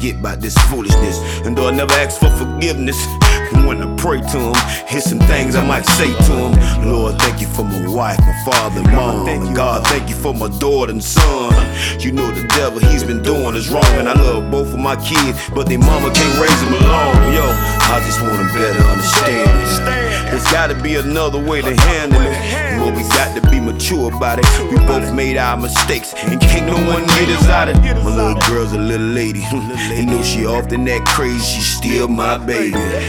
forget about this foolishness. And though I never ask for forgiveness, when I pray to him, here's some things I might say to him. Lord, thank you for my wife, my father, and mom. And God, thank you for my daughter and son. You know the devil, he's been doing is wrong. And I love both of my kids, but their mama can't raise them alone. Yo, I just want them better understand it. There's gotta be another way to handle it. Well, we got to be mature about it. We both made our mistakes, and can't no one get us out of it. My little girl's a little lady. You know she often that crazy, she's still my baby.